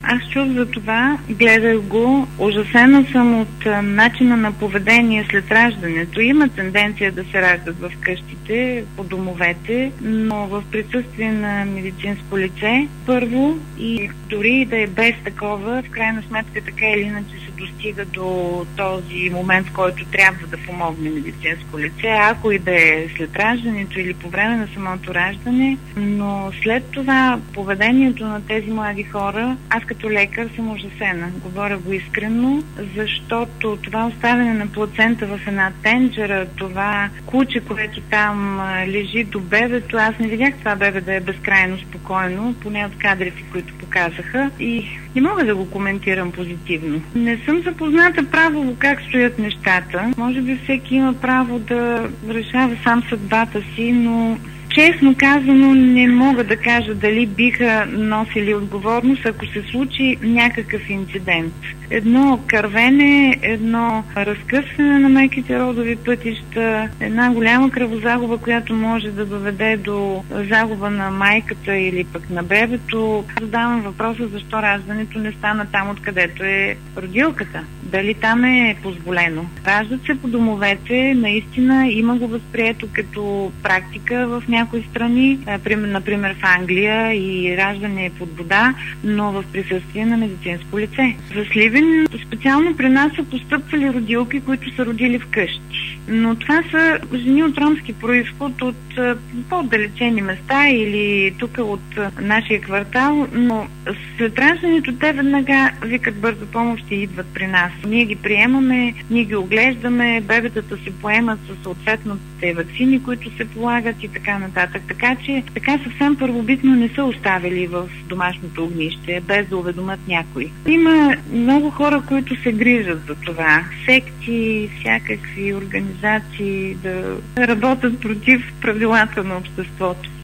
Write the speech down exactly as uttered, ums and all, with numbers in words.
Аз чух за това, гледах го, ужасена съм от а, начина на поведение след раждането. Има тенденция да се раждат в къщите, по домовете, но в присъствие на медицинско лице, първо, и дори да е без такова, в крайна сметка така или иначе се достига до този момент, в който трябва да помогне медицинско лице, ако и да е след раждането или по време на самото раждане, но след това поведението на тези млади хора, аз като лекар съм ужасена. Говоря го искрено, защото това оставяне на плацента в една тенджера, това куче, което там лежи до бебето, аз не видях това бебе да е безкрайно спокойно, поне от кадрите, които показаха, и не мога да го коментирам позитивно. Не съм запозната право как стоят нещата. Може би всеки има право да решава сам съдбата си, но честно казано не мога да кажа дали биха носили отговорност, ако се случи някакъв инцидент. Едно кървене, едно разкъсване на меките родови пътища, една голяма кръвозагуба, която може да доведе до загуба на майката или пък на бебето. Задавам въпроса защо раждането не стана там, откъдето е родилката. Дали там е позволено. Раждат се по домовете, наистина има го възприето като практика в някои страни, например в Англия, и раждане е под вода, но в присъствие на медицинско лице. За Сливен специално при нас са постъпвали родилки, които са родили вкъщи. Но това са жени от ромски произход, от по-отдалечени места или тук от нашия квартал, но след раждането те веднага викат бърза помощ и идват при нас. Ние ги приемаме, ние ги оглеждаме, бебетата се поемат със съответните ваксини, които се полагат и така нататък. Така че така съвсем първобитно не са оставили в домашното огнище, без да уведомят някой. Има много хора, които се грижат за това. Секти, всякакви организации да работят против правилата на обществото.